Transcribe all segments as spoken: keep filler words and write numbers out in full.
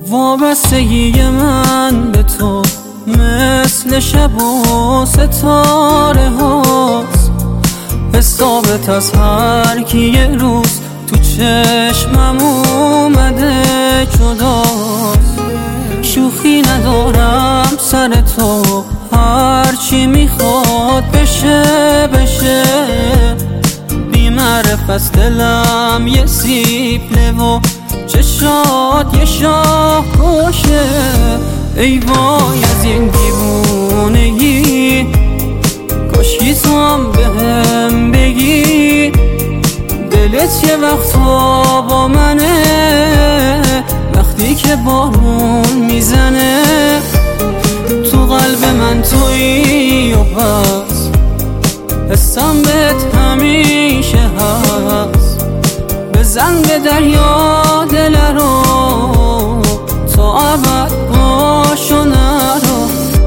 وابستگی من به تو مثل شب و ستاره هاست، حسابت از هر کی یه روز تو چشمم اومده جداست. شوخی ندارم سر تو، هرچی میخواد بشه بشه. بی‌معرف از دلم یه سیپله و چشات یه شاه کشه. ای وای از این دیوونگی، کاشکی تو هم بهم بگی دلت یه وقتا با منه، وقتی که بارون میزنه تو قلب من تویی و پس حسم بهت همیشه هست. بزن به دریا دل رو تا ابد باش و نرو.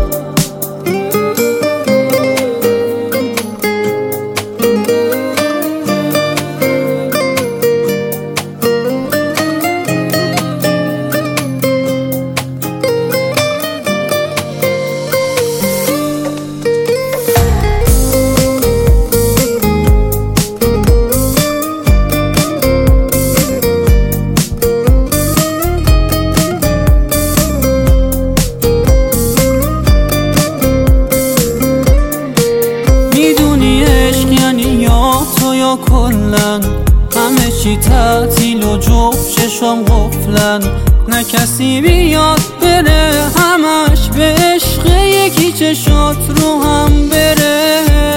یا کلن همه چی تعطیل و جفت چشم قفلن، نه کسی بیاد بره همش به عشق یکی چشات رو هم بره.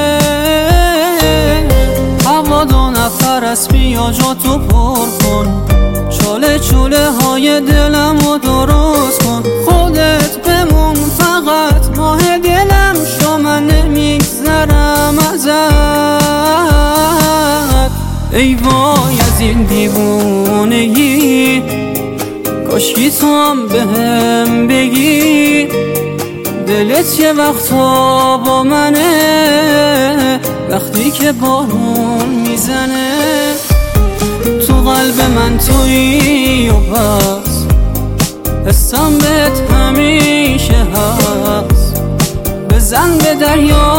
هوا دو نفر است بیا جاتو پر کن، چاله چوله های دلم رو درست کن. خودت بمون فقط ماه دلم شو، من نمیگذرم ازت. ای وای از این دیوونگی، کاشکی تو هم بهم بگی دلت یه وقتا با منه، وقتی که بارون میزنه تو قلب من تویی و پس حسم بهت همیشه هست. بزن به دریا